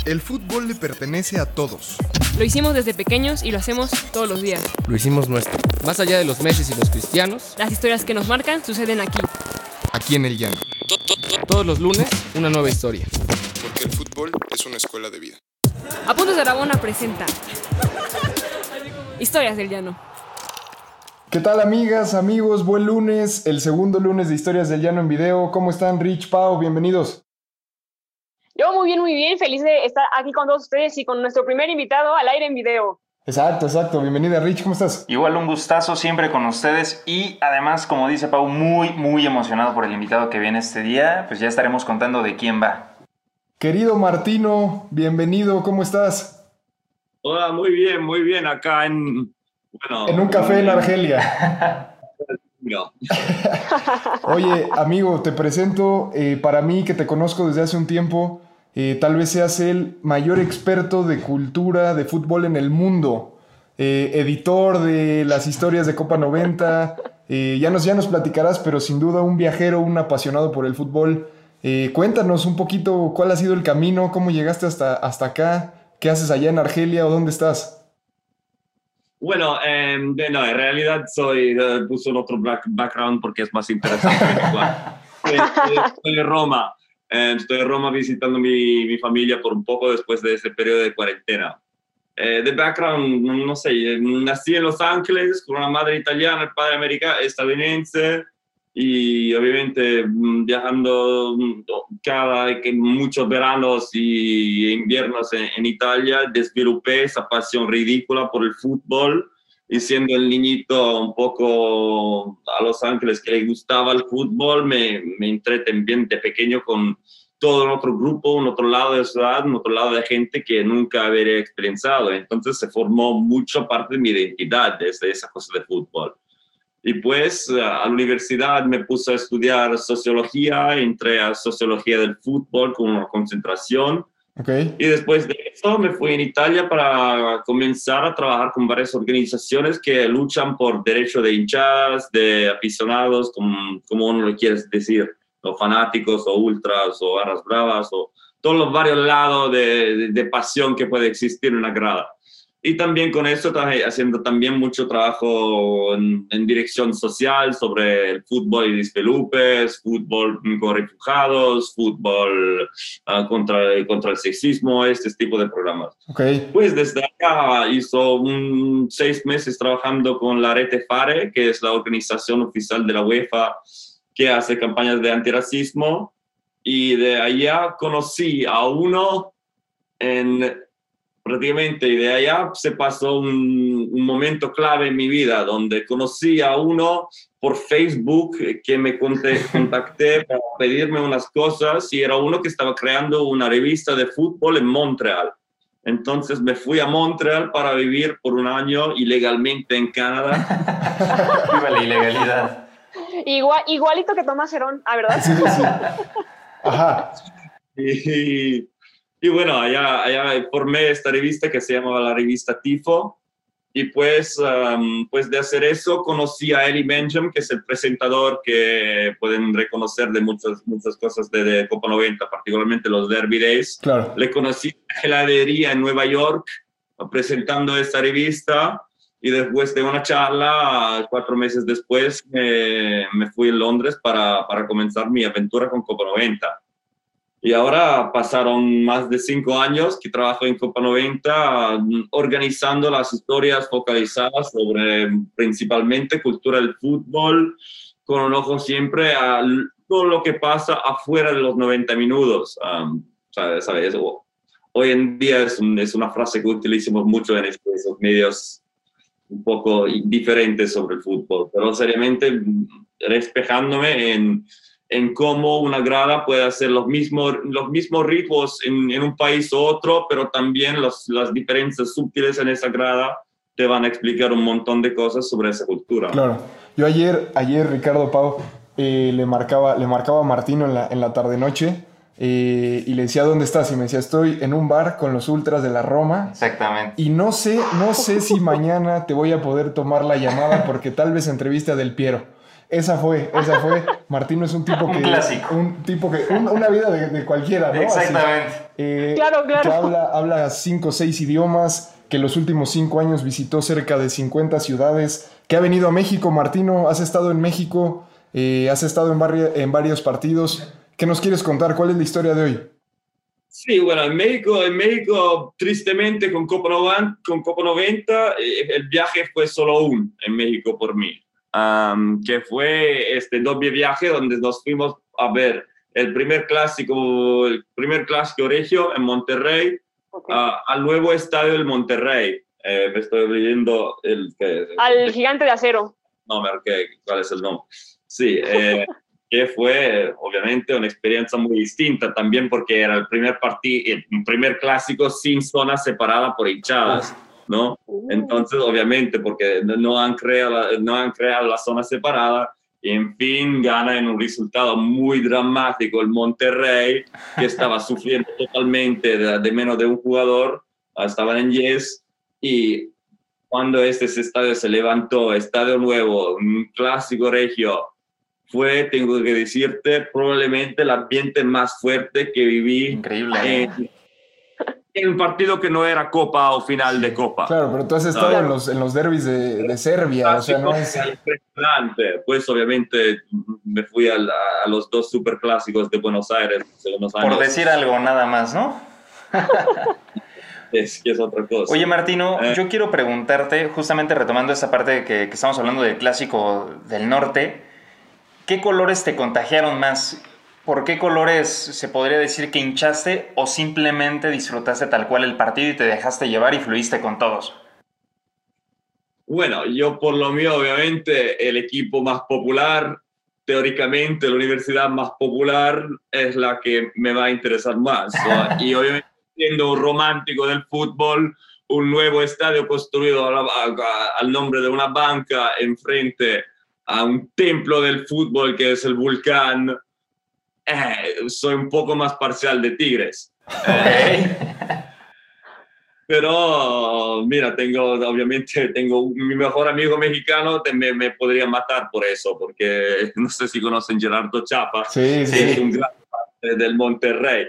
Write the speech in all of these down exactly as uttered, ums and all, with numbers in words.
El fútbol le pertenece a todos. Lo hicimos desde pequeños y lo hacemos todos los días. Lo hicimos nuestro. Más allá de los Messi y los Cristianos, las historias que nos marcan suceden aquí. Aquí en el llano. Todos los lunes, una nueva historia. Porque el fútbol es una escuela de vida. Apuntes de Aragona presenta Historias del Llano. ¿Qué tal, amigas, amigos? Buen lunes, el segundo lunes de Historias del Llano en video. ¿Cómo están, Rich, Pau? Bienvenidos. Yo muy bien, muy bien. Feliz de estar aquí con todos ustedes y con nuestro primer invitado al aire en video. Exacto, exacto. Bienvenida, Rich. ¿Cómo estás? Igual un gustazo siempre con ustedes y además, como dice Pau, muy, muy emocionado por el invitado que viene este día. Pues ya estaremos contando de quién va. Querido Martino, bienvenido. ¿Cómo estás? Hola, muy bien, muy bien. Acá en... Bueno, en un café en Argelia. No. Oye, amigo, te presento, eh, para mí que te conozco desde hace un tiempo, eh, tal vez seas el mayor experto de cultura de fútbol en el mundo, eh, editor de las historias de Copa noventa, eh, ya, nos, ya nos platicarás, pero sin duda un viajero, un apasionado por el fútbol. Eh, cuéntanos un poquito cuál ha sido el camino, cómo llegaste hasta, hasta acá, qué haces allá en Argelia o dónde estás. Bueno, eh, de, no, en realidad soy, uh, puse un otro back, background porque es más interesante. estoy, estoy en Roma, eh, estoy en Roma visitando mi, mi familia por un poco después de ese periodo de cuarentena. Eh, de background, no, no sé, nací en Los Ángeles con una madre italiana, el padre americano, estadounidense, y obviamente viajando cada muchos veranos y inviernos en, en Italia, desarrollé esa pasión ridícula por el fútbol, y siendo el niñito un poco a Los Ángeles que le gustaba el fútbol, me, me entré también de pequeño con todo un otro grupo, un otro lado de la ciudad, un otro lado de gente que nunca había experienciado. Entonces se formó mucho parte de mi identidad desde esa cosa de fútbol. Y pues a la universidad me puse a estudiar sociología, entré a sociología del fútbol con una concentración. Okay. Y después de eso me fui en Italia para comenzar a trabajar con varias organizaciones que luchan por derechos de hinchadas, de aficionados, como, como uno lo quiere decir, o fanáticos, o ultras, o barras bravas, o todos los varios lados de, de, de pasión que puede existir en una grada. Y también con eso trabajé haciendo también mucho trabajo en, en dirección social sobre el fútbol y dispelupes, fútbol con refugiados, fútbol uh, contra, contra el sexismo, este tipo de programas. Okay. Pues desde acá hizo un, seis meses trabajando con la Rete Fare, que es la organización oficial de la UEFA que hace campañas de antirracismo. Y de allá conocí a uno en... prácticamente, y de allá se pasó un, un momento clave en mi vida, donde conocí a uno por Facebook que me contacté para pedirme unas cosas, y era uno que estaba creando una revista de fútbol en Montreal. Entonces me fui a Montreal para vivir por un año ilegalmente en Canadá. Viva la ilegalidad. Igual, igualito que Tomás Herón, ¿ah, verdad? Sí, sí. Ajá. Y... Y bueno, allá, allá formé esta revista que se llamaba la revista Tifo. Y pues, um, pues de hacer eso conocí a Eli Benjamin, que es el presentador que pueden reconocer de muchas, muchas cosas de, de Copa noventa, particularmente los Derby Days. Claro. Le conocí en la heladería en Nueva York presentando esta revista, y después de una charla, cuatro meses después, me, me fui a Londres para, para comenzar mi aventura con Copa noventa. Y ahora pasaron más de cinco años que trabajo en Copa noventa, organizando las historias focalizadas sobre principalmente cultura del fútbol, con un ojo siempre a todo lo que pasa afuera de los noventa minutos. Um, ¿sabes? ¿Sabes? Hoy en día es, un, es una frase que utilizamos mucho en esos medios un poco diferentes sobre el fútbol, pero seriamente despejándome en... en cómo una grada puede hacer los mismos, los mismos ritmos en, en un país u otro, pero también los, las diferencias sutiles en esa grada te van a explicar un montón de cosas sobre esa cultura. Claro. Yo ayer, ayer Ricardo, Pau, eh, le, marcaba, le marcaba a Martino en la, en la tarde-noche eh, y le decía, ¿dónde estás? Y me decía, estoy en un bar con los ultras de la Roma. Exactamente. Y no sé, no sé si mañana te voy a poder tomar la llamada porque tal vez entreviste a Del Piero. Esa fue, esa fue. Martino es un tipo que... Un clásico. Un tipo que... un- una vida de, de cualquiera, ¿no? Exactamente. Así, eh, Claro, claro. Que habla, habla cinco o seis idiomas, que los últimos cinco años visitó cerca de cincuenta ciudades, que ha venido a México. Martino, has estado en México, eh, has estado en, barri- en varios partidos. ¿Qué nos quieres contar? ¿Cuál es la historia de hoy? Sí, bueno, en México, en México tristemente con Copa noventa, con Copa noventa eh, el viaje fue solo uno en México por mí, um, que fue este doble viaje donde nos fuimos a ver el primer clásico, el primer clásico regio en Monterrey, Okay. uh, al nuevo estadio del Monterrey. Eh, me estoy leyendo el... Que, Al gigante de acero. no, me marqué cuál es el nombre. Sí, eh, que fue obviamente una experiencia muy distinta también porque era el primer partido, el primer clásico sin zona separada por hinchadas, ¿no? Entonces, obviamente, porque no han creado la, no han creado la zona separada, y en fin gana en un resultado muy dramático el Monterrey, que estaba sufriendo totalmente de, de menos de un jugador, estaban en diez, y cuando este estadio se levantó, estadio nuevo, un clásico regio, fue, tengo que decirte, probablemente el ambiente más fuerte que viví. Increíble. En, en un partido que no era Copa o final de Copa. Claro, pero tú has estado Claro. en los, en los derbis de, de Serbia, o sea, no es... Impresionante. Pues obviamente me fui a, la- a los dos superclásicos de Buenos Aires hace unos años. Por decir algo nada más, ¿no? Es que es otra cosa. Oye, Martino, Eh. yo quiero preguntarte, justamente retomando esa parte que, que estamos hablando del clásico del norte, ¿qué colores te contagiaron más? ¿Por qué colores se podría decir que hinchaste o simplemente disfrutaste tal cual el partido y te dejaste llevar y fluiste con todos? Bueno, yo por lo mío, obviamente, el equipo más popular, teóricamente, la universidad más popular es la que me va a interesar más, ¿no? Y obviamente, siendo un romántico del fútbol, un nuevo estadio construido a la- a- al nombre de una banca enfrente a un templo del fútbol que es el Volcán, eh, soy un poco más parcial de Tigres. Eh, Pero, mira, tengo, obviamente, tengo un- mi mejor amigo mexicano, te- me, me podría matar por eso, porque no sé si conocen Gerardo Chapa, Sí, sí. es un gran parte del Monterrey.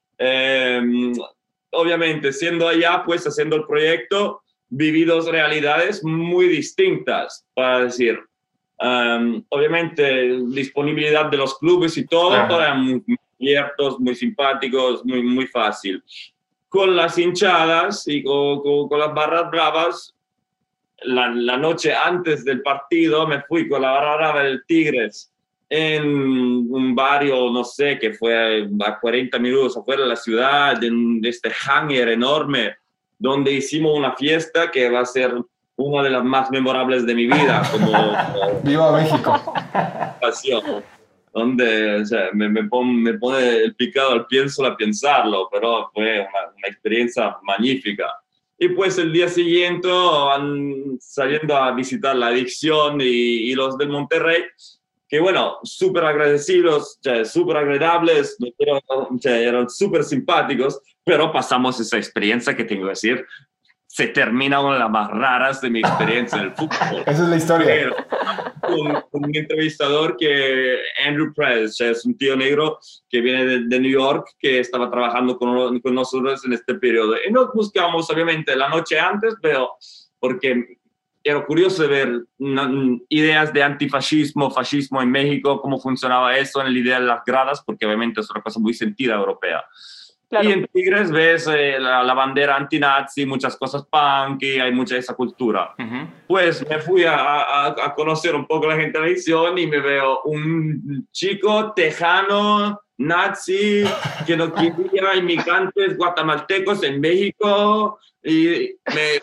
Eh, obviamente, siendo allá, pues, haciendo el proyecto, viví dos realidades muy distintas, para decir. Um, obviamente, disponibilidad de los clubes y todo, Claro. eran muy abiertos, muy simpáticos, muy, muy fácil. Con las hinchadas y con, con, con las barras bravas, la, la noche antes del partido me fui con la barra brava del Tigres en un barrio, no sé, que fue a cuarenta minutos afuera de la ciudad, en este hangar enorme, donde hicimos una fiesta que va a ser una de las más memorables de mi vida, como ¡Viva México! pasión. Donde, o sea, me, me, pon, me pone el picado al pie solo a pensarlo, pero fue una, una experiencia magnífica. Y pues el día siguiente, van saliendo a visitar la Adicción y, y los del Monterrey, que bueno, súper agradecidos, o sea, súper agradables, o sea, eran súper simpáticos, pero pasamos esa experiencia que tengo que decir, se termina una de las más raras de mi experiencia en el fútbol. Esa es la historia. Pero, un, un entrevistador que Andrew Press, es un tío negro que viene de, de New York, que estaba trabajando con, con nosotros en este periodo. Y nos buscamos, obviamente, la noche antes, pero porque era curioso de ver una, ideas de antifascismo, fascismo en México, cómo funcionaba eso en la idea de las gradas, porque obviamente es una cosa muy sentida europea. Claro. Y en Tigres ves eh, la, la bandera antinazi, muchas cosas punk, y hay mucha de esa cultura. Uh-huh. Pues me fui a, a, a conocer un poco la gente de la edición y me veo un chico tejano, nazi, que no quería inmigrantes guatemaltecos en México, y me,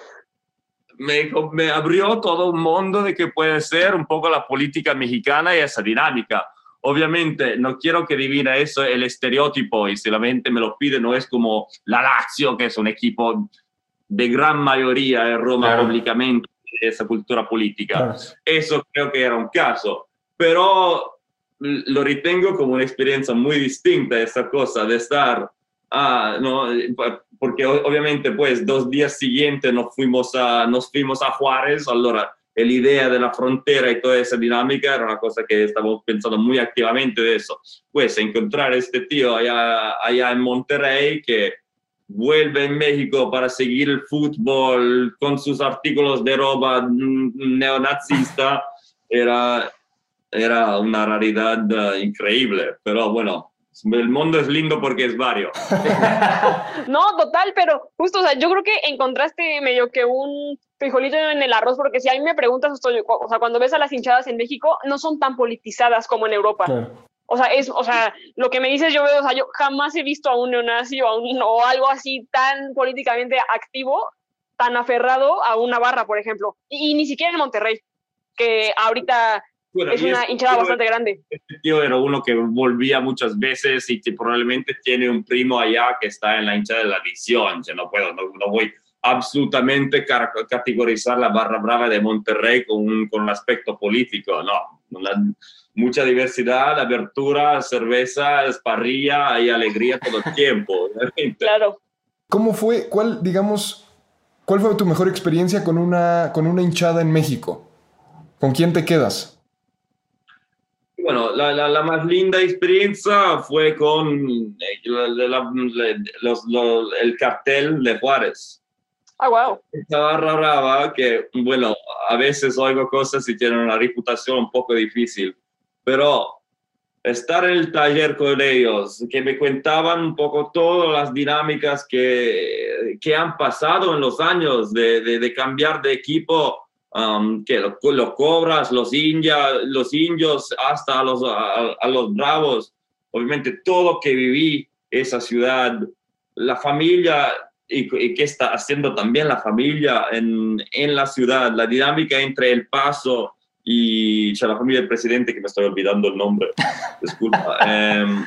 me, me abrió todo un mundo de que puede ser un poco la política mexicana y esa dinámica. Obviamente, no quiero que adivine eso el estereotipo, y si la gente me lo pide, no es como la Lazio, que es un equipo de gran mayoría en Roma, claro, públicamente, de esa cultura política. Claro. Eso creo que era un caso, pero lo ritengo como una experiencia muy distinta, esa cosa de estar, ah, no, porque obviamente pues dos días siguientes nos fuimos a, nos fuimos a Juárez, allora la idea de la frontera y toda esa dinámica era una cosa que estábamos pensando muy activamente de eso. Pues encontrar a este tío allá, allá en Monterrey que vuelve en México para seguir el fútbol con sus artículos de ropa neonazista, era, era una raridad uh, increíble, pero bueno. El mundo es lindo porque es vario. No, total, pero justo, o sea, yo creo que encontraste medio que un frijolito en el arroz, porque si a mí me preguntas, estoy, o sea, cuando ves a las hinchadas en México, no son tan politizadas como en Europa. Claro. O sea, es, o sea, lo que me dices yo veo, o sea, yo jamás he visto a un neonazi o, a un, o algo así tan políticamente activo, tan aferrado a una barra, por ejemplo. Y, y ni siquiera en Monterrey, que ahorita... Bueno, es una hinchada tío, bastante grande. Este tío era uno que volvía muchas veces y que probablemente tiene un primo allá que está en la hinchada de la visión. Yo no puedo, no, no voy absolutamente a categorizar la barra brava de Monterrey con un, con un aspecto político. No, una, mucha diversidad, abertura, cerveza, parrilla y alegría todo el tiempo. Claro. ¿Cómo fue, cuál, digamos, cuál fue tu mejor experiencia con una, con una hinchada en México? ¿Con quién te quedas? Bueno, la, la, la más linda experiencia fue con la, la, la, los, los, el cartel de Juárez. Ah, wow. Esa barra brava que, bueno, a veces oigo cosas y tienen una reputación un poco difícil, pero estar en el taller con ellos, que me contaban un poco todas las dinámicas que, que han pasado en los años de, de, de cambiar de equipo. Um, que los lo cobras, los, india, los indios, hasta a los, a, a los bravos. Obviamente todo que viví esa ciudad, la familia y, y qué está haciendo también la familia en, en la ciudad, la dinámica entre El Paso y o sea, la familia del presidente, que me estoy olvidando el nombre, disculpa. um,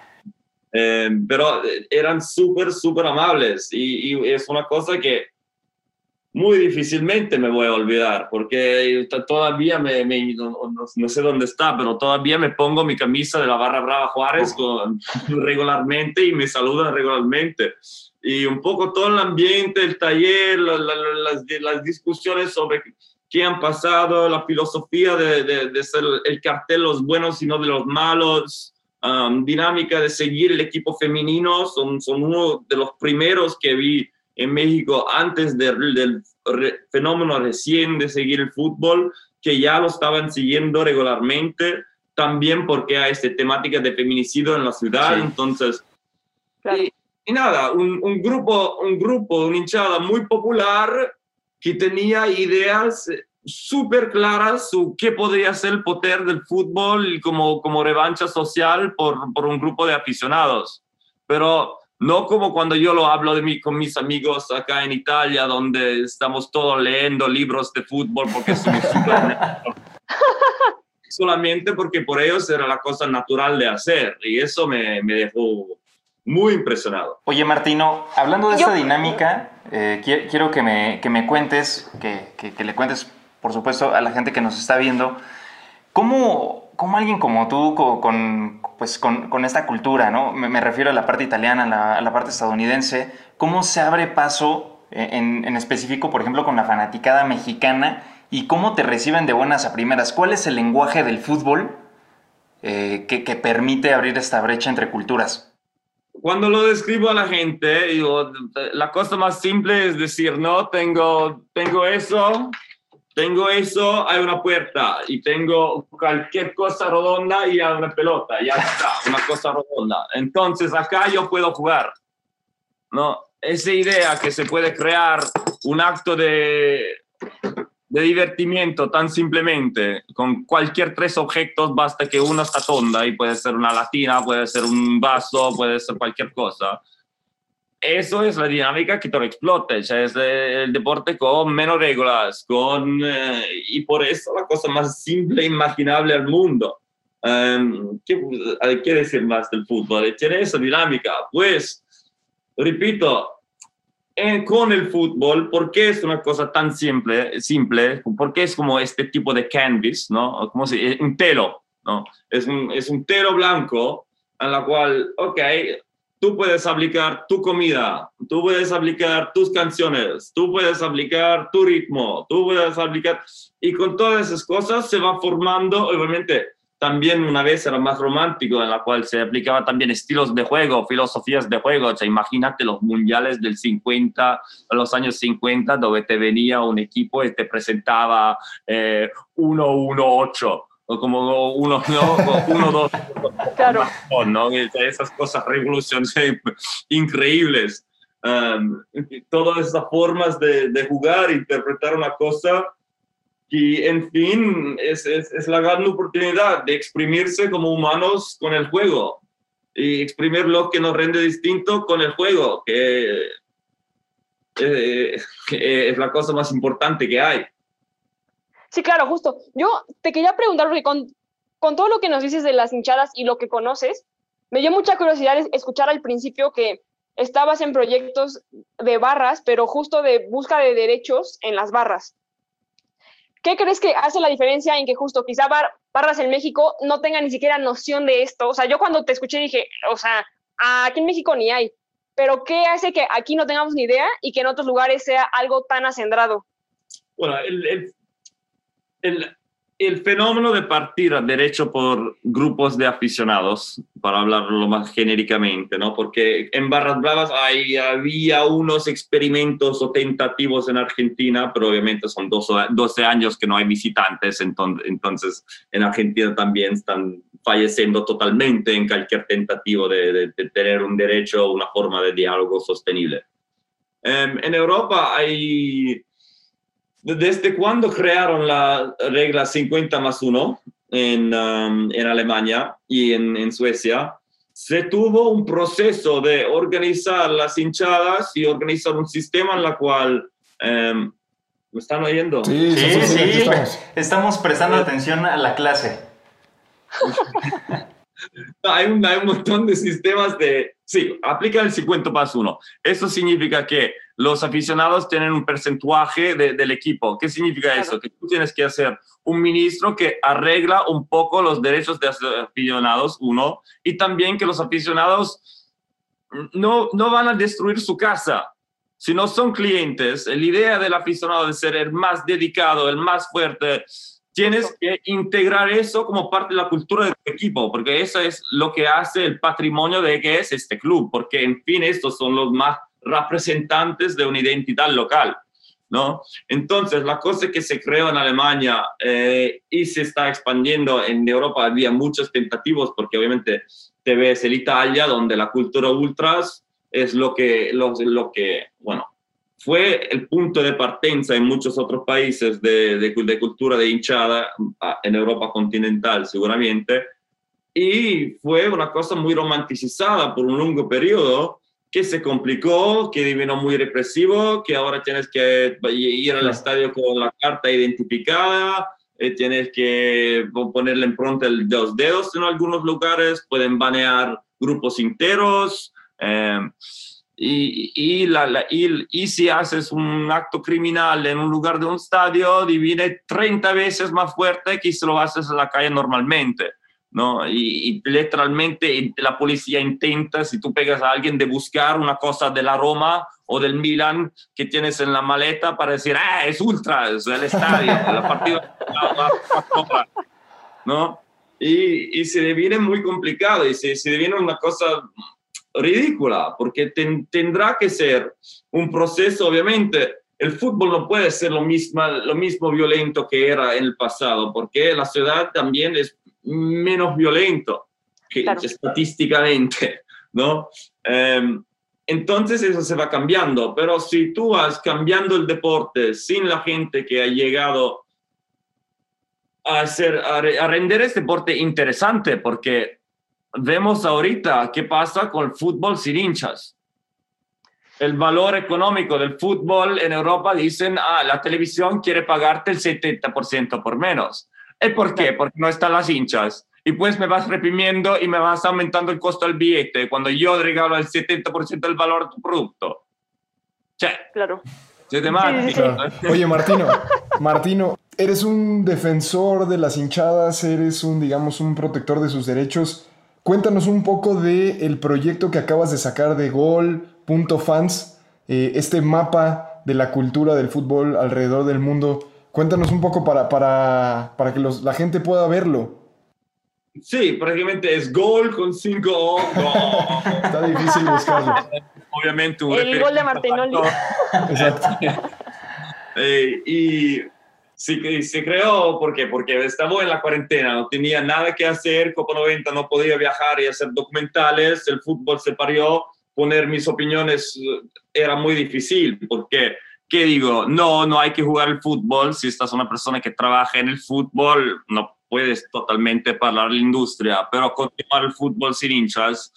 um, pero eran súper, súper amables y, y es una cosa que muy difícilmente me voy a olvidar, porque todavía me, me no, no, no sé dónde está, pero todavía me pongo mi camisa de la barra brava Juárez con, regularmente y me saludan regularmente. Y un poco todo el ambiente, el taller, la, la, las, las discusiones sobre qué han pasado, la filosofía de, de, de ser el cartel los buenos y no de los malos, um, dinámica de seguir el equipo femenino, son, son uno de los primeros que vi en México antes de, del re, fenómeno recién de seguir el fútbol, que ya lo estaban siguiendo regularmente, también porque hay esta temática de feminicidio en la ciudad. Sí. Entonces, claro. y, y nada, un, un grupo, un grupo, una hinchada muy popular que tenía ideas súper claras sobre qué podría ser el poder del fútbol como, como revancha social por, por un grupo de aficionados. Pero no como cuando yo lo hablo de mí con mis amigos acá en Italia, donde estamos todos leyendo libros de fútbol porque somos súper... solamente porque por ellos era la cosa natural de hacer. Y eso me, me dejó muy impresionado. Oye, Martino, hablando de esta dinámica, eh, quiero que me, que me cuentes, que, que, que le cuentes, por supuesto, a la gente que nos está viendo, ¿cómo, cómo alguien como tú, con... con pues con, con esta cultura, ¿no? Me, me refiero a la parte italiana, a la, a la parte estadounidense. ¿Cómo se abre paso en, en específico, por ejemplo, con la fanaticada mexicana? ¿Y cómo te reciben de buenas a primeras? ¿Cuál es el lenguaje del fútbol eh, que, que permite abrir esta brecha entre culturas? Cuando lo describo a la gente, digo, la cosa más simple es decir, no, tengo, tengo eso... Tengo eso, hay una puerta, y tengo cualquier cosa redonda y hay una pelota, ya está, una cosa redonda. Entonces acá yo puedo jugar, ¿no? Esa idea que se puede crear un acto de, de divertimiento tan simplemente, con cualquier tres objetos, basta que uno está tonda, y puede ser una latina, puede ser un vaso, puede ser cualquier cosa. Eso es la dinámica que te lo explote, o sea, es el deporte con menos reglas, con, eh, y por eso la cosa más simple e imaginable al mundo. Um, ¿qué, ¿Qué decir más del fútbol? Tiene esa dinámica. Pues, repito, eh, con el fútbol, ¿por qué es una cosa tan simple? simple ¿Por qué es como este tipo de canvas, ¿no? Como si, un telo, ¿no? Es un, es un telo blanco en la cual, ok, tú puedes aplicar tu comida, tú puedes aplicar tus canciones, tú puedes aplicar tu ritmo, tú puedes aplicar... Y con todas esas cosas se va formando, obviamente, también una vez era más romántico, en la cual se aplicaba también estilos de juego, filosofías de juego. O sea, imagínate los mundiales del cincuenta, los años cincuenta, donde te venía un equipo y te presentaba eh, uno uno ocho. O como uno, no, uno, dos, Claro. ¿no? Esas cosas revolucionarias increíbles. Um, todas esas formas de, de jugar, interpretar una cosa y, en fin, es, es, es la gran oportunidad de exprimirse como humanos con el juego y exprimir lo que nos rende distinto con el juego, que, eh, que es la cosa más importante que hay. Sí, claro, justo. Yo te quería preguntar, porque con, con todo lo que nos dices de las hinchadas y lo que conoces, me dio mucha curiosidad escuchar al principio que estabas en proyectos de barras, pero justo de busca de derechos en las barras. ¿Qué crees que hace la diferencia en que justo quizá bar, barras en México no tengan ni siquiera noción de esto? O sea, yo cuando te escuché dije, o sea, aquí en México ni hay, pero ¿qué hace que aquí no tengamos ni idea y que en otros lugares sea algo tan acendrado? Bueno, el... el... El, el fenómeno de partir a derecho por grupos de aficionados, para hablarlo más genéricamente, ¿no? Porque en Barras Bravas hay, había unos experimentos o tentativos en Argentina, pero obviamente son doce años que no hay visitantes, entonces, entonces en Argentina también están falleciendo totalmente en cualquier tentativo de, de, de tener un derecho, una forma de diálogo sostenible. Um, en Europa hay... ¿Desde cuándo crearon la regla cincuenta más uno en, um, en Alemania y en, en Suecia? Se tuvo un proceso de organizar las hinchadas y organizar un sistema en la cual... Um, ¿me están oyendo? Sí, sí, sí, sí, sí. Estamos. estamos prestando atención a la clase. Hay un, hay un montón de sistemas de... Sí, aplica el cincuenta más uno. Eso significa que los aficionados tienen un porcentaje de, del equipo. ¿Qué significa claro. eso? Que tú tienes que hacer un ministro que arregla un poco los derechos de los aficionados, uno, y también que los aficionados no, no van a destruir su casa. Si no son clientes, la idea del aficionado de ser el más dedicado, el más fuerte... Tienes que integrar eso como parte de la cultura de tu equipo, porque eso es lo que hace el patrimonio de que es este club, porque en fin estos son los más representantes de una identidad local, ¿no? Entonces la cosa que se creó en Alemania eh, y se está expandiendo en Europa, había muchos tentativos, porque obviamente te ves en Italia, donde la cultura ultras es lo que, lo, lo que bueno, fue el punto de partenza en muchos otros países de, de, de cultura de hinchada, en Europa continental seguramente, y fue una cosa muy romanticizada por un largo periodo, que se complicó, que vino muy represivo, que ahora tienes que ir al estadio con la carta identificada, eh, tienes que ponerle en pronto el, los dedos en algunos lugares, pueden banear grupos enteros, eh, Y, y, la, la, y, y si haces un acto criminal en un lugar de un estadio, viene treinta veces más fuerte que si lo haces en la calle normalmente, ¿no? Y, y literalmente la policía intenta, si tú pegas a alguien, de buscar una cosa de la Roma o del Milan que tienes en la maleta para decir, ah, es ultra, es el estadio, la partida, ¿no? Y, y se deviene muy complicado y se, se deviene una cosa... ridícula, porque ten, tendrá que ser un proceso, obviamente. El fútbol no puede ser lo mismo, lo mismo violento que era en el pasado, porque la ciudad también es menos violento que, claro. estadísticamente, ¿no? Um, entonces eso se va cambiando, pero si tú vas cambiando el deporte sin la gente que ha llegado a, hacer, a, a render este deporte interesante, porque vemos ahorita qué pasa con el fútbol sin hinchas. El valor económico del fútbol en Europa, dicen, ah, la televisión quiere pagarte el setenta por ciento por menos. ¿Y por qué? Porque no están las hinchas. Y pues me vas reprimiendo y me vas aumentando el costo del billete cuando yo regalo el setenta por ciento del valor de tu producto. Che. Claro. Sí, claro. Oye, Martino, Martino, eres un defensor de las hinchadas, eres un, digamos, un protector de sus derechos. cuéntanos un poco del proyecto que acabas de sacar de gol punto fans, eh, este mapa de la cultura del fútbol alrededor del mundo. Cuéntanos un poco para, para, para que los, la gente pueda verlo. Sí, prácticamente es gol con cinco O. Gol. Está difícil buscarlo. Obviamente un El gol de Martinoli. Exacto. Eh, y sí, se creó, ¿por qué? Porque estaba en la cuarentena, no tenía nada que hacer, Copa noventa no podía viajar y hacer documentales, el fútbol se parió, poner mis opiniones era muy difícil, porque, ¿qué digo? No, no hay que jugar el fútbol, si estás una persona que trabaja en el fútbol, no puedes totalmente hablar de la industria, pero continuar el fútbol sin hinchas,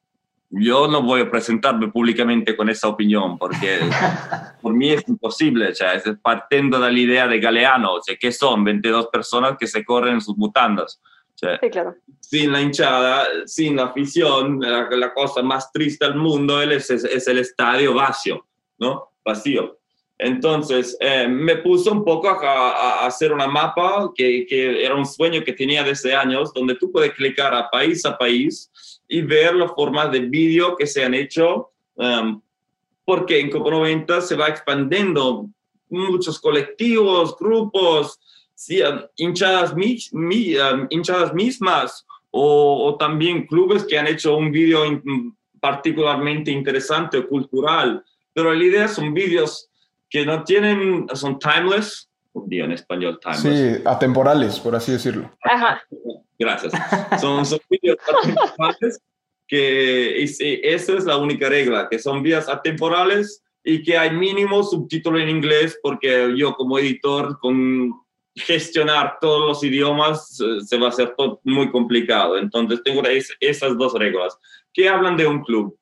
yo no voy a presentarme públicamente con esa opinión, porque por mí es imposible, o sea, es partiendo de la idea de Galeano, o sea, que son veintidós personas que se corren en sus butandas. O sea, sí, claro. Sin la hinchada, sin la afición, la, la cosa más triste del mundo es, es, es el estadio vacío, ¿no? Vacío. Entonces, eh, me puso un poco a, a, a hacer una mapa que, que era un sueño que tenía desde años, donde tú puedes clicar a país a país y ver las formas de vídeo que se han hecho, um, porque en Copa noventa se va expandiendo muchos colectivos, grupos, sí, um, hinchadas, mi, mi, um, hinchadas mismas o, o también clubes que han hecho un vídeo in, particularmente interesante o cultural, pero la idea son vídeos que no tienen, son timeless, un día en español, timeless. Sí, atemporales, por así decirlo. Ajá. Gracias. Son, son vídeos atemporales que y, y esa es la única regla, que son vídeos atemporales y que hay mínimo subtítulo en inglés, porque yo como editor, con gestionar todos los idiomas, se va a hacer todo muy complicado. Entonces tengo es, esas dos reglas, que hablan de un club.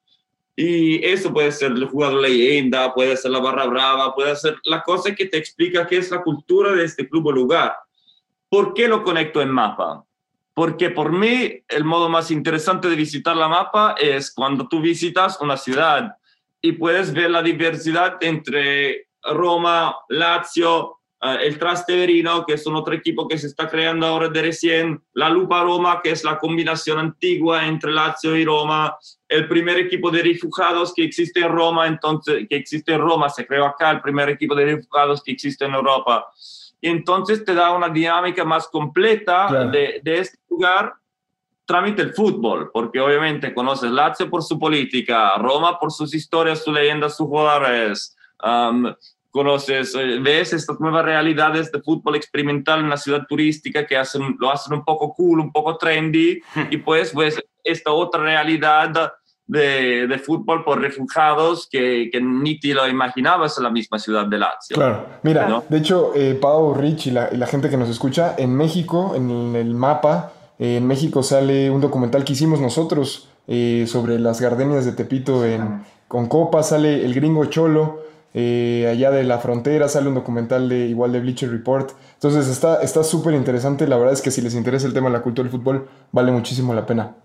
Y eso puede ser el jugador leyenda, puede ser la barra brava, puede ser la cosa que te explica qué es la cultura de este club o lugar. ¿Por qué lo conecto en mapa? Porque por mí el modo más interesante de visitar la mapa es cuando tú visitas una ciudad y puedes ver la diversidad entre Roma, Lazio, Uh, el Trasteverino, que es un otro equipo que se está creando ahora de recién, la Lupa Roma, que es la combinación antigua entre Lazio y Roma, el primer equipo de refugiados que existe en Roma, entonces, que existe en Roma, se creó acá el primer equipo de refugiados que existe en Europa. Y entonces te da una dinámica más completa claro. de, de este lugar, trámite el fútbol, porque obviamente conoces Lazio por su política, Roma por sus historias, sus leyendas, sus jugadores, um, conoces, ves estas nuevas realidades de fútbol experimental en la ciudad turística que hacen, lo hacen un poco cool, un poco trendy, y pues ves esta otra realidad de, de fútbol por refugiados que, que ni te lo imaginabas en la misma ciudad de Lazio. Claro, mira, ¿no? De hecho, eh, Pau, Rich y la, y la gente que nos escucha, en México, en el mapa, eh, en México sale un documental que hicimos nosotros eh, sobre las gardenias de Tepito en, con Copa, sale El Gringo Cholo. Eh, allá de la frontera sale un documental de igual de Bleacher Report. Entonces está está súper interesante. La verdad es que si les interesa el tema de la cultura del fútbol, vale muchísimo la pena.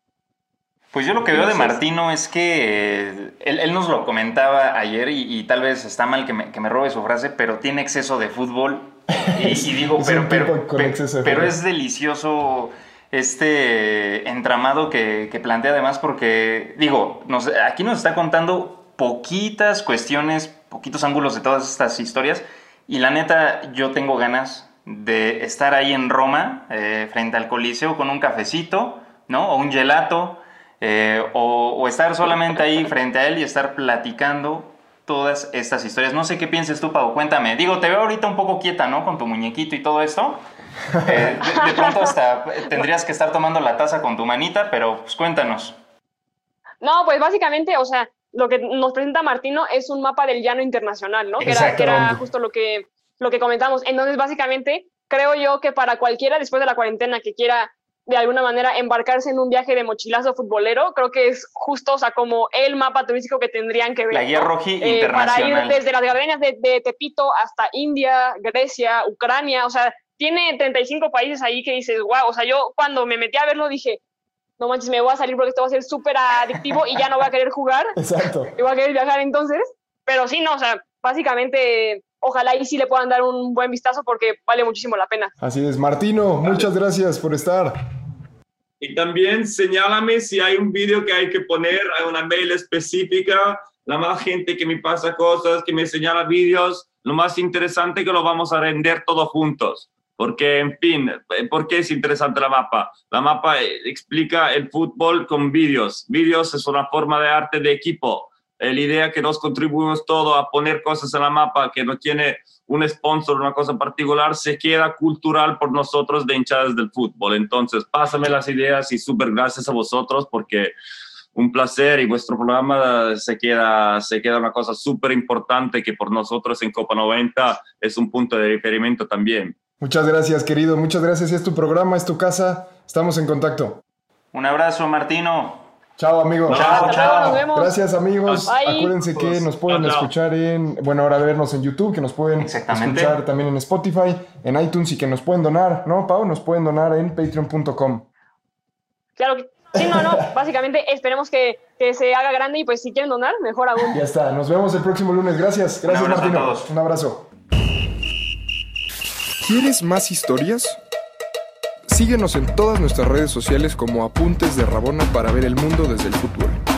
Pues yo lo que veo de Martino es que eh, él, él nos lo comentaba ayer y, y tal vez está mal que me, que me robe su frase, pero tiene exceso de fútbol y, y digo, es pero, pero, pero, pero es delicioso este entramado que, que plantea además porque, digo, nos, aquí nos está contando poquitas cuestiones, poquitos ángulos de todas estas historias y la neta yo tengo ganas de estar ahí en Roma eh, frente al Coliseo con un cafecito, ¿no? O un gelato eh, o, o estar solamente ahí frente a él y estar platicando todas estas historias. No sé qué pienses tú, Pau, cuéntame. Digo, te veo ahorita un poco quieta, ¿no? Con tu muñequito y todo esto. Eh, de, de pronto hasta tendrías que estar tomando la taza con tu manita, pero pues cuéntanos. No, pues básicamente, o sea, lo que nos presenta Martino es un mapa del llano internacional, ¿no? Que era, que era justo lo que, lo que comentamos. Entonces, básicamente, creo yo que para cualquiera después de la cuarentena que quiera de alguna manera embarcarse en un viaje de mochilazo futbolero, creo que es justo, o sea, como el mapa turístico que tendrían que ver. La guía ¿no? roji eh, internacional. Para ir desde las gardenias de, de Tepito hasta India, Grecia, Ucrania, o sea, tiene treinta y cinco países ahí que dices, wow, o sea, yo cuando me metí a verlo dije, no manches, me voy a salir porque esto va a ser súper adictivo y ya no voy a querer jugar. Exacto. Y voy a querer viajar entonces. Pero sí, no, o sea, básicamente, ojalá y sí le puedan dar un buen vistazo porque vale muchísimo la pena. Así es. Martino, muchas gracias por estar. Y también señálame si hay un vídeo que hay que poner, hay una mail específica, la más gente que me pasa cosas, que me señala vídeos, lo más interesante que lo vamos a render todos juntos. Porque, en fin, ¿por qué es interesante la mapa? La mapa explica el fútbol con vídeos. Vídeos es una forma de arte de equipo. La idea que nos contribuimos todos a poner cosas en la mapa que no tiene un sponsor, una cosa particular, se queda cultural por nosotros de hinchadas del fútbol. Entonces, pásame las ideas y súper gracias a vosotros porque un placer y vuestro programa se queda, se queda una cosa súper importante que por nosotros en Copa noventa es un punto de referimiento también. Muchas gracias, querido. Muchas gracias. Es tu programa, es tu casa. Estamos en contacto. Un abrazo, Martino. Chao, amigos. Chao, chao. Nos vemos. Gracias, amigos. Bye. Acuérdense que nos pueden Chao, chao. escuchar en... Bueno, ahora vernos en YouTube, que nos pueden Exactamente. escuchar también en Spotify, en iTunes y que nos pueden donar, ¿no, Pau? Nos pueden donar en patreon punto com. Claro que sí, no, no. Básicamente esperemos que, que se haga grande y pues si quieren donar, mejor aún. Ya está. Nos vemos el próximo lunes. Gracias. Gracias, abrazo a Martino. todos. Un abrazo. ¿Quieres más historias? Síguenos en todas nuestras redes sociales como Apuntes de Rabona para ver el mundo desde el fútbol.